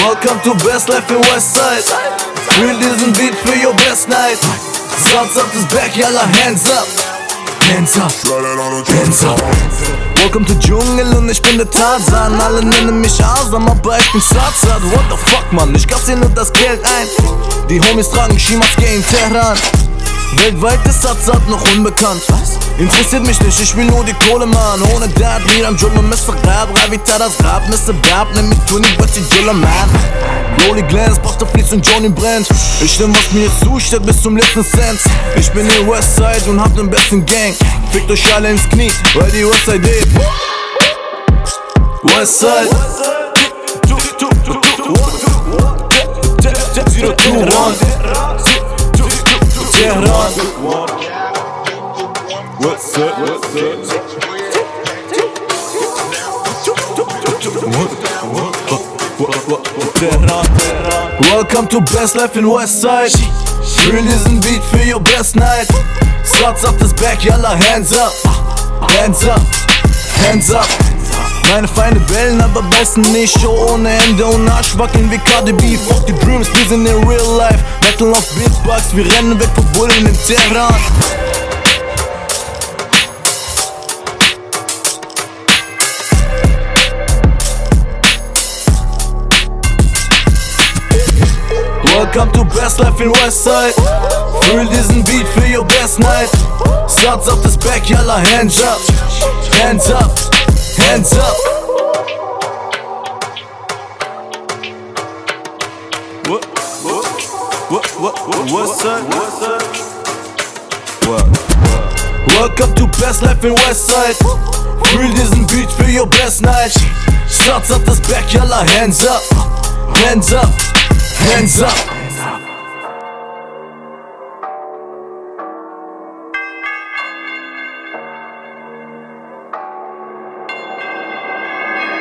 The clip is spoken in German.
Welcome to Best Life in Westside. Fühl diesen Beat für your best night. Southside is back, yalla hands up. Hands up, hands up. Welcome to Dschungel und ich bin der Tarzan. Alle nennen mich Asam, aber ich bin Southside. What the fuck, Mann, ich kauf dir nur das Geld ein. Die Homies tragen Skimaske in Teheran. Weltweit ist Southside noch unbekannt. Interessiert mich nicht, ich will nur die Kohle, Mann. Ohne dat, mir am Dschungel, Mr. Rap, Ravita das Rap, Mr. Bab, nimm mit 20, was die Dschungel, man. Rolly Glance, Buster Fleets und Johnny brennt. Ich nehm, was mir zusteht, bis zum letzten Cent. Ich bin in Westside und hab den besten Gang. Fickt euch alle ins Knie, weil die Westside lebt. Westside 021 Teheran. Welcome to Best Life in Westside. Fühl diesen Beat für your best night. Southside is back, yalla hands up. Hands up, hands up. Meine Feinde bellen, aber beißen nicht. Show ohne Ende und Arsch wackeln wie KDB. Fuck die Dreams, wir sind in real life. Metal auf Beatbox, wir rennen weg vor Bullen in Teheran. Welcome to Best Life in Westside. Fühl diesen Beat für your best night. Southside is back, yalla hands up. Hands up, hands up. Welcome to Best Life in Westside. Fühl diesen Beat für your best night. Southside is back, yalla hands up. Hands up, hands up.